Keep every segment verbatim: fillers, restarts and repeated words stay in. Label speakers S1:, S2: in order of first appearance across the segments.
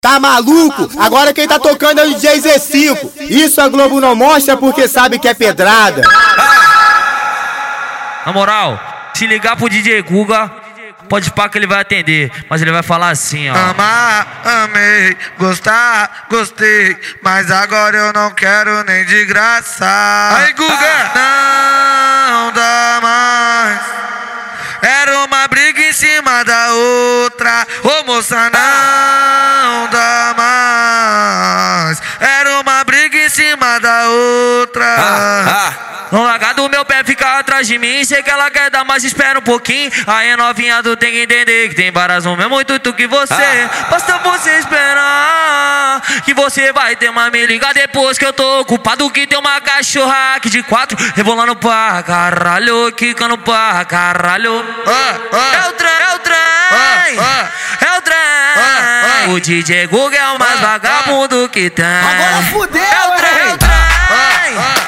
S1: Tá maluco? Agora quem tá tocando é o D J Z cinco. Isso a Globo não mostra porque sabe que é pedrada.
S2: Na moral, se ligar pro D J Guga, pode pá que ele vai atender, mas ele vai falar assim, ó.
S3: Amar, amei, gostar, gostei, mas agora eu não quero nem de graça. Aí, Guga! Não dá mais. Era uma briga em cima da outra. Ô moça, não dá mais. Era uma briga em cima da outra.
S2: Ah, ah. Não largar do meu pé, ficar atrás de mim. Sei que ela quer dar, mas espera um pouquinho. Aí novinha, tu tem que entender que tem varas no mesmo intuito que você. Ah. Basta você esperar que você vai ter uma me ligar depois que eu tô ocupado. Que tem uma cachorra aqui de quatro rebolando pra caralho, quicando pra caralho.
S3: Ah, ah.
S2: É o trem, é o trem,
S3: ah, ah.
S2: é o trem.
S3: Ah, ah.
S2: O D J Guga é o mais ah, vagabundo ah. que tem.
S1: Agora fudeu,
S2: é o trem, é o trem.
S3: Ah, ah.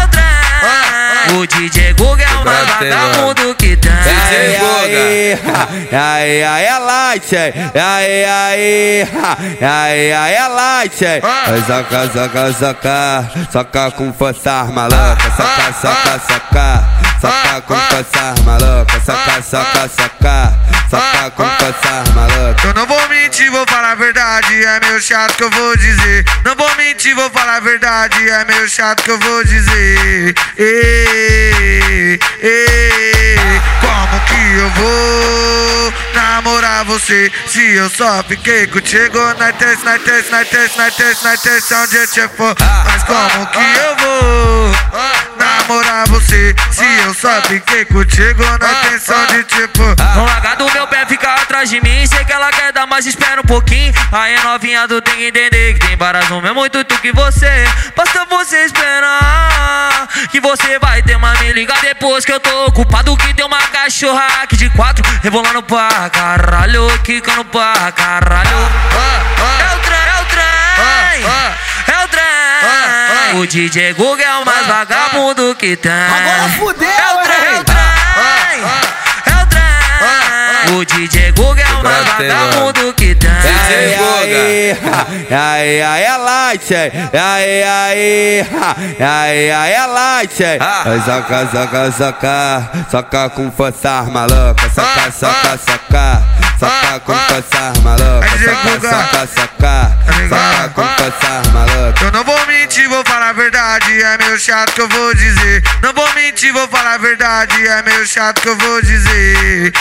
S2: O D J Guga é o mais vagabundo que tem.
S4: D J Guga. Aí, aí, é light, aí, aí, aí, aí, é light, aí. Soca, soca, soca, soca com força maluca, soca, soca, soca, soca com força maluca, soca, soca, soca, soca com força maluca.
S3: Eu não vou mentir, vou falar a verdade, é meio chato que eu vou dizer. Não vou mentir, vou falar a verdade, é meio chato que eu vou dizer. Ei, ei, como que eu vou namorar você se eu só fiquei contigo na teste, na teste, na teste, na teste, na teste, onde eu te for. Mas como que eu vou namorar você se eu só fiquei contigo na intenção de tipo.
S2: Não largar do meu pé, ficar atrás de mim. Sei que ela quer dar, mas espera um pouquinho. Aí novinha, tu tem que entender que tem varas no mesmo intuito que você. Basta você esperar que você vai ter uma me ligar depois que eu tô ocupado. Que tem uma cachorra aqui de quatro rebolando pra caralho, quicando pra caralho. É o trem, é o trem, é o trem. O D J Guga é o mais vagabundo que tem.
S1: Agora fudeu,
S2: é o trem, é o trem, é o trem. O D J Guga é o mais vagabundo que tem.
S4: D J Guga. Aí, aí, é light, aí, aí, aí, aí, aí, é light, aí. Soca, soca, soca, soca com força maluca, soca, soca, soca, soca com força maluca, soca, soca, soca, soca com força maluca.
S3: Eu não vou mentir, vou falar a verdade, é meio chato que eu vou dizer. Não vou mentir, vou falar a verdade, é meio chato que eu vou dizer.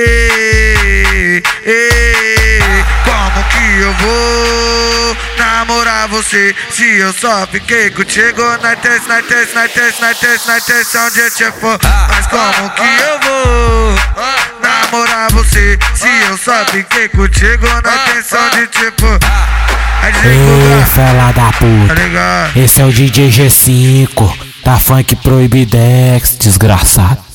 S3: Ei, ei, como que eu vou namorar você se eu só fiquei contigo na teste, na teste, na teste, na teste, na teste, onde eu te for. Mas como que eu vou namorar você se eu só fiquei contigo na intenção de tipo.
S5: Ei, fela da puta, esse é o D J G cinco, da Funk Proibidex, desgraçado.